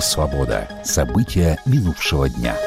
«Свобода». События минувшего дня.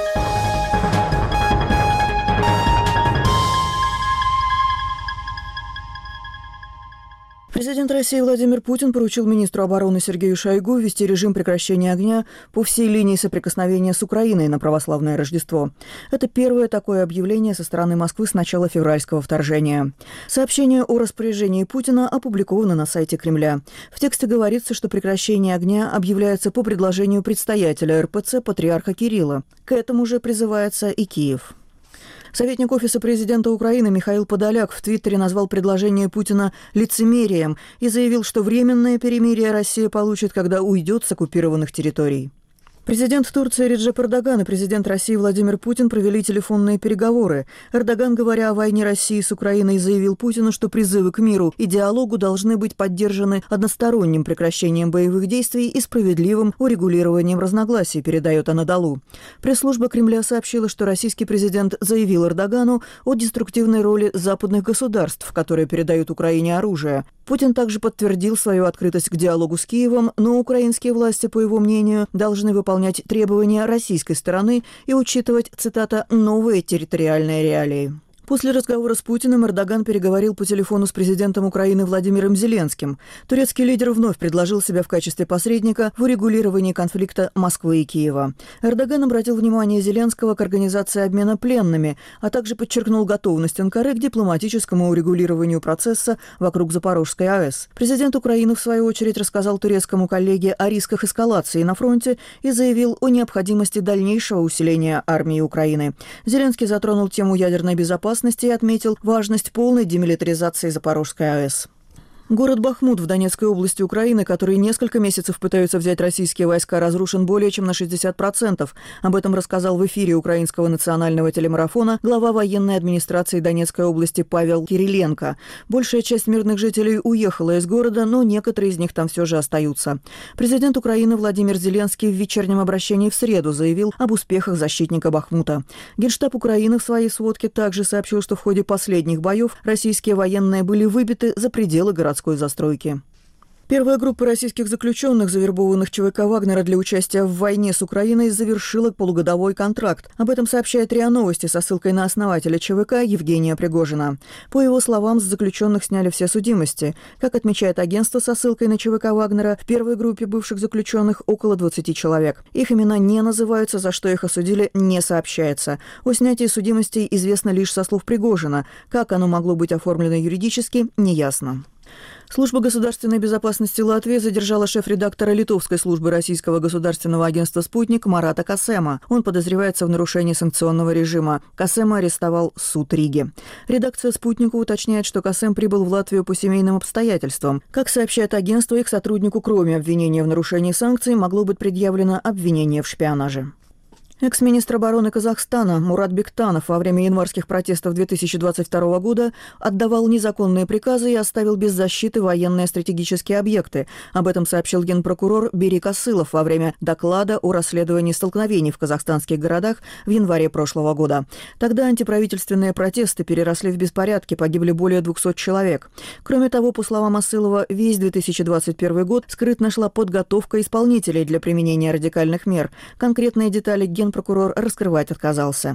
Президент России Владимир Путин поручил министру обороны Сергею Шойгу ввести режим прекращения огня по всей линии соприкосновения с Украиной на православное Рождество. Это первое такое объявление со стороны Москвы с начала февральского вторжения. Сообщение о распоряжении Путина опубликовано на сайте Кремля. В тексте говорится, что прекращение огня объявляется по предложению предстоятеля РПЦ патриарха Кирилла. К этому же призывается и Киев. Советник Офиса президента Украины Михаил Подоляк в Твиттере назвал предложение Путина лицемерием и заявил, что временное перемирие Россия получит, когда уйдет с оккупированных территорий. Президент Турции Реджеп Эрдоган и президент России Владимир Путин провели телефонные переговоры. Эрдоган, говоря о войне России с Украиной, заявил Путину, что призывы к миру и диалогу должны быть поддержаны односторонним прекращением боевых действий и справедливым урегулированием разногласий, передает Анадолу. Пресс-служба Кремля сообщила, что российский президент заявил Эрдогану о деструктивной роли западных государств, которые передают Украине оружие. Путин также подтвердил свою открытость к диалогу с Киевом, но украинские власти, по его мнению, должны выполнять требования российской стороны и учитывать, цитата, «новые территориальные реалии». После разговора с Путиным Эрдоган переговорил по телефону с президентом Украины Владимиром Зеленским. Турецкий лидер вновь предложил себя в качестве посредника в урегулировании конфликта Москвы и Киева. Эрдоган обратил внимание Зеленского к организации обмена пленными, а также подчеркнул готовность Анкары к дипломатическому урегулированию процесса вокруг Запорожской АЭС. Президент Украины, в свою очередь, рассказал турецкому коллеге о рисках эскалации на фронте и заявил о необходимости дальнейшего усиления армии Украины. Зеленский затронул тему ядерной безопасности и отметил важность полной демилитаризации Запорожской АЭС. Город Бахмут в Донецкой области Украины, который несколько месяцев пытаются взять российские войска, разрушен более чем на 60%. Об этом рассказал в эфире Украинского национального телемарафона глава военной администрации Донецкой области Павел Кириленко. Большая часть мирных жителей уехала из города, но некоторые из них там все же остаются. Президент Украины Владимир Зеленский в вечернем обращении в среду заявил об успехах защитника Бахмута. Генштаб Украины в своей сводке также сообщил, что в ходе последних боев российские военные были выбиты за пределы городской застройки. Первая группа российских заключенных, завербованных ЧВК «Вагнера» для участия в войне с Украиной, завершила полугодовой контракт. Об этом сообщает РИА Новости со ссылкой на основателя ЧВК Евгения Пригожина. По его словам, с заключенных сняли все судимости. Как отмечает агентство со ссылкой на ЧВК «Вагнера», в первой группе бывших заключенных около 20 человек. Их имена не называются, за что их осудили, не сообщается. О снятии судимостей известно лишь со слов Пригожина. Как оно могло быть оформлено юридически, неясно. Служба государственной безопасности Латвии задержала шеф-редактора литовской службы российского государственного агентства «Спутник» Марата Касема. Он подозревается в нарушении санкционного режима. Касема арестовал суд Риги. Редакция «Спутника» уточняет, что Касем прибыл в Латвию по семейным обстоятельствам. Как сообщает агентство, их сотруднику, кроме обвинения в нарушении санкций, могло быть предъявлено обвинение в шпионаже. Экс-министр обороны Казахстана Мурат Бектанов во время январских протестов 2022 года отдавал незаконные приказы и оставил без защиты военные стратегические объекты. Об этом сообщил генпрокурор Берик Асылов во время доклада о расследовании столкновений в казахстанских городах в январе прошлого года. Тогда антиправительственные протесты переросли в беспорядки, погибли более 200 человек. Кроме того, по словам Асылова, весь 2021 год скрытно шла подготовка исполнителей для применения радикальных мер. Конкретные детали генпрокурор раскрывать отказался.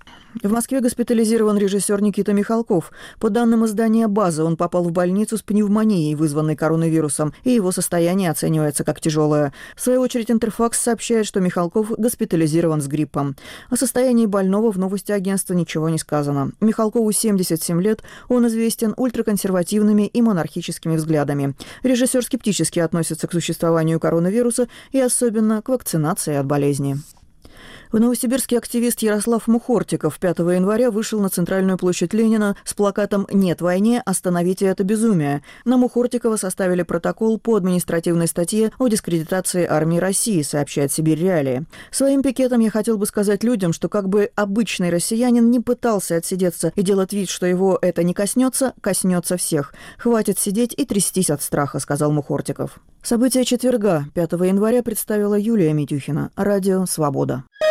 В Москве госпитализирован режиссер Никита Михалков. По данным издания «База», он попал в больницу с пневмонией, вызванной коронавирусом, и его состояние оценивается как тяжелое. В свою очередь Интерфакс сообщает, что Михалков госпитализирован с гриппом. О состоянии больного в новости агентства ничего не сказано. Михалкову 77 лет, он известен ультраконсервативными и монархическими взглядами. Режиссер скептически относится к существованию коронавируса и особенно к вакцинации от болезни. В Новосибирске активист Ярослав Мухортиков 5 января вышел на центральную площадь Ленина с плакатом «Нет войне, остановите это безумие». На Мухортикова составили протокол по административной статье о дискредитации армии России, сообщает «Сибирь Реалии». Своим пикетом я хотел бы сказать людям, что как бы обычный россиянин не пытался отсидеться и делать вид, что его это не коснется, коснется всех. Хватит сидеть и трястись от страха, сказал Мухортиков. События четверга, 5 января, представила Юлия Митюхина. Радио «Свобода».